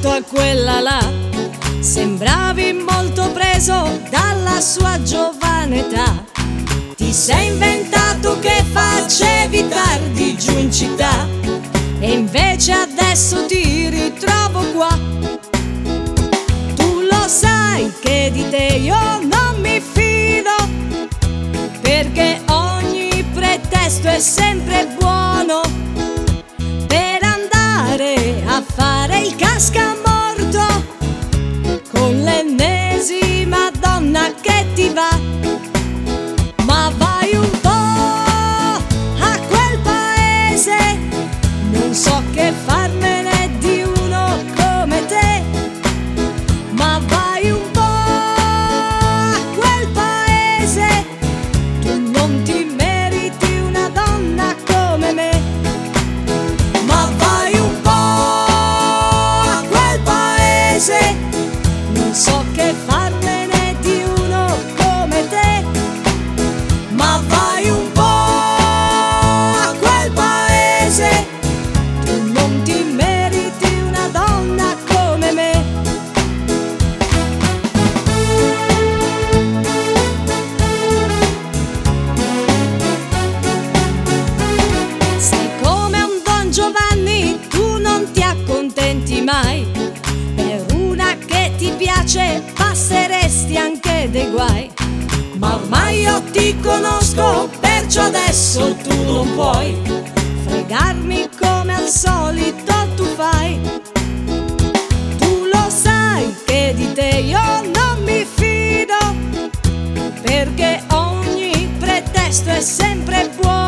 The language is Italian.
accanto a quella là. Sembravi molto preso dalla sua giovane età. Ti sei inventato che facevi tardi giù in città, e invece adesso ti ritrovo qua. Tu lo sai che di te io non mi fido, perché ogni pretesto è sempre buono per andare a fare il cascamorto con l'ennesima donna che ti va. Ma vai un po' a quel paese, non so che farmene di uno come te. Ma vai un po' a quel paese, tu non ti meriti una donna come me. Ma vai un po' a quel paese, non so che farmene di uno come te. Ma vai un po' a quel paese, tu non ti meriti una donna come me. Sei come un Don Giovanni, tu non ti accontenti mai. Per una che ti piace passeresti anche dei guai. Ma ormai io ti conosco, perciò adesso tu non puoi fregarmi come al solito tu fai. Tu lo sai che di te io non mi fido, perché ogni pretesto è sempre buono